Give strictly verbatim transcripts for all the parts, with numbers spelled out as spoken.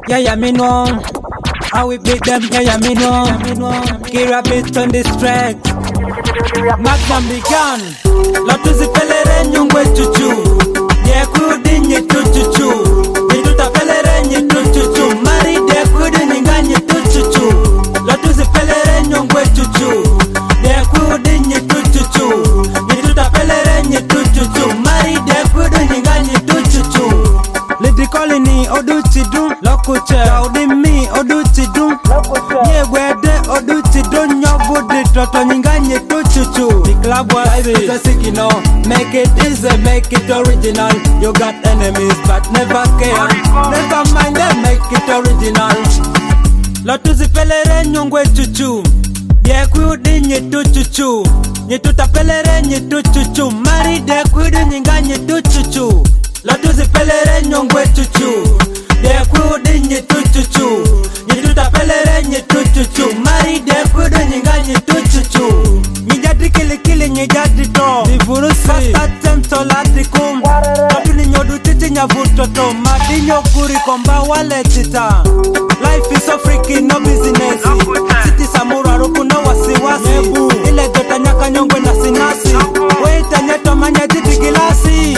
Yeah, yeah, me know. How we beat them, yeah, yeah, me know. Kira beat on this track. Magnum began. Lotuzi pelere nyungwe chuchu. Yeah, kudi nye chuchu. Nituta pelere nye chuchu. Mari de kudi nyinga nye chuchu. Lotuzi pelere nyungwe chuchu. Yeah, kudi nye chuchu. Nituta pelere nye chuchu. Mari de kudi nyinga nye chuchu. Lady Colony, Oduchi Dum, Lokuche, Odimi, Oduchi Dum, Ye Wede, Oduchi Dum, Yobudi, Toto Ninganye, Tuchuchu. The club was a sick, you know. Make it easy, make it original. You got enemies, but never care. Never mind them, make it original. Lotuzi pelere nyongwe chuchu. Ye kudi nye tuchuchu. Nye tuta pelere nye tuchuchu. Mari de kudi nyinganye tuchuchu. Lotuzi pelere nyongwe chuchu. De kudi nye tuchuchu. Nye tuta pelere nye tuchuchu. Mari de kudi nyinganye tuchuchu. Nyijadi kili kili nyijadi to. Nivurusi first attempt to latikum. Lotu ni nyodu chichi nyavutoto. Madi nyokuri komba wale tita. Life is so freaky, no business. City samura ruku no wasiwasi. Ile dota nyaka nyongwe na sinasi. Weita nyeto manya jiti gilasi.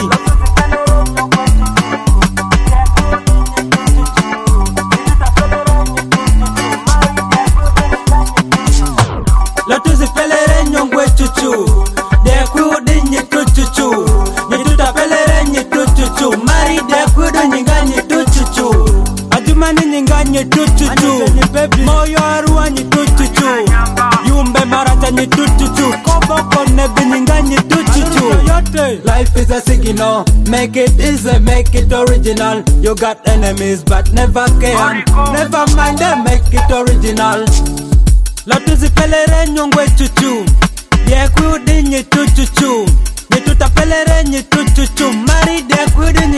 Lotuzi pelere nyongwe chuchu. De kudi nye chuchu. Nye tuta pelere nye chuchu. Mari de kudi nyinganye chuchu. Ajumani nyinganye chuchu. Moyo aruwa nye chuchu. Yumbe marata nye chuchu. Kobo konebi nyinganye chuchu. Life is a signal. Make it easy, make it original. You got enemies but never care. Never mind them, make it original. Lotuzi pelere nyongwe chuchu. Ye kudi nye chuchu. Nye tuta pelere nye chuchu. Mari de kudi nye